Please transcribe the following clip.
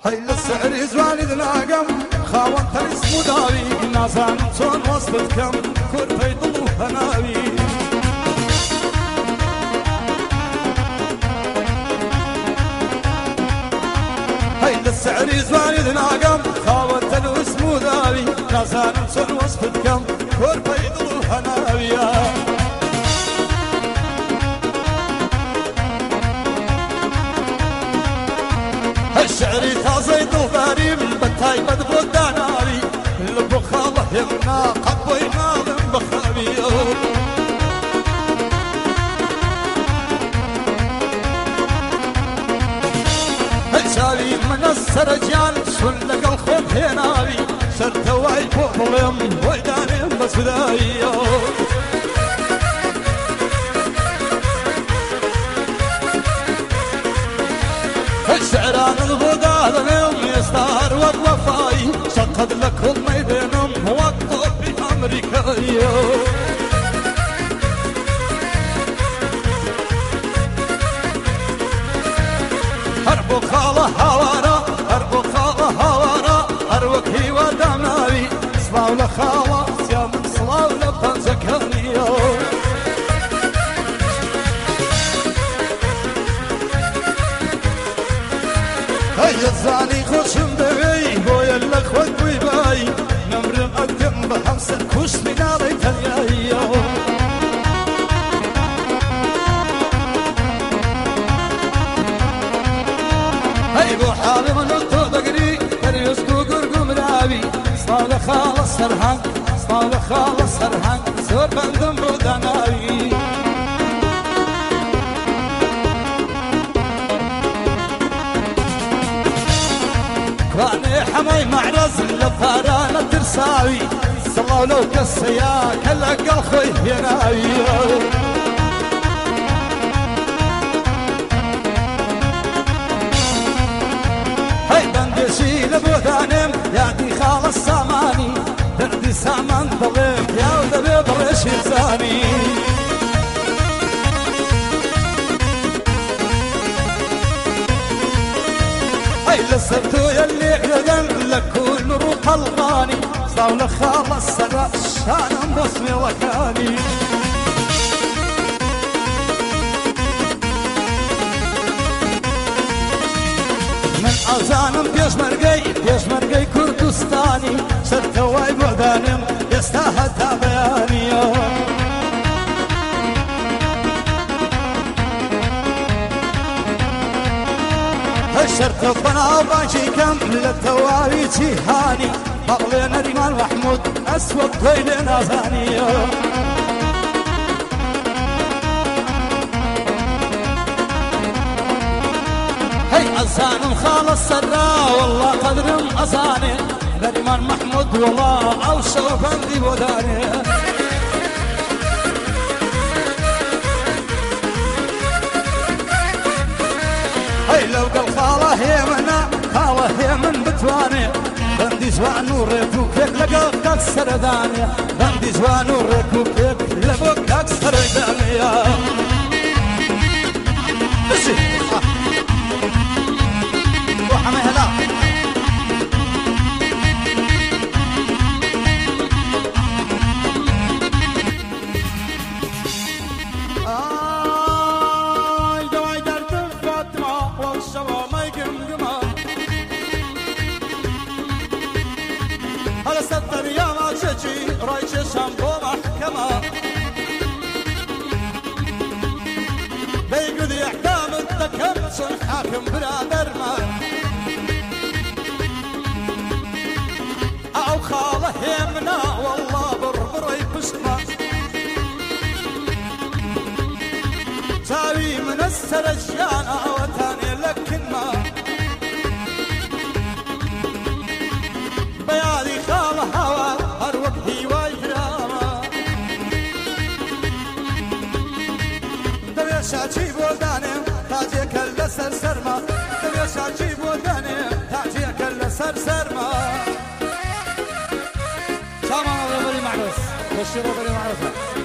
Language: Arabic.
هاي للسعر زوالي ذناقم خاوان ترس مداوي نازان صون وصفت كم كور فيضل هناوي هاي للسعر زوالي ذناقم خاوان ترس مداوي نازان صون وصفت كم كور فيضل هناوي الشعري تازي طوباري من بتاي بدبو داناري البخالة يمنا قبوي مالم بخابي الشاري من السرجان شل لقى الخوف هناوي سرتواي فوق ظلم ويداني بس بداي الشعران البقال اليوم يستار وفاي شقد لك الميدانم وقف بأمريكاي هربو خالة هوارا هربو خالة هوارا هروك هي ودماري صلاو لخالة سيام صلاو لبنزكانيو هيا الزاني خوشم بغي بويا الأخوة بويباي نمر مقدم بحمسة كوش بناري تلياي هاي بو حالي من الطو دقري كريسكو قرقو مرابي صالة خالة سرحان صالة خالة سرحان زور بندم بوداناوي راني حماي معرز لفارانة ترساوي صلاو لو كالسياك هلقى الخوي يناوي هاي بندشي لبودانم يادي خال الساماني دردي سامان ظلم يا وذبي برش يزاني لسبتو يلي عدن لكون روح الغاني صاو لخالص سبا الشان بصمي وكاني من أزانم بيش مرقي كردستاني سرتواي بودانم يستاهل تابياني الشرط الطنا وباجي كم للتواري جيهاني بغلين ريمان محمود أسود كويل نازاني هي أزانم خالص سرا والله قدرم أزاني ريمان محمود والله أو شوفان دي وداني هاي لو قال خاله يمنا خاله يمن بتواني بندي زوان وريكو كيك لقاك اكسر دانيا بندي زوان وريكو كيك لقاك اكسر دانيا بسي وحمي هلا راي چشم بو محكمة بيقول احكام التكمل حاكم برادر ما او خاله يمنا والله بربري بسمة تاوي من السرجان وتاني لكن ما بيالي خاله هوا شاچی بودانم تاجی کل سر سرما دنیا شاچی بودانم تاجی کل سر سرما شامان بری معروف بشیر بری معروف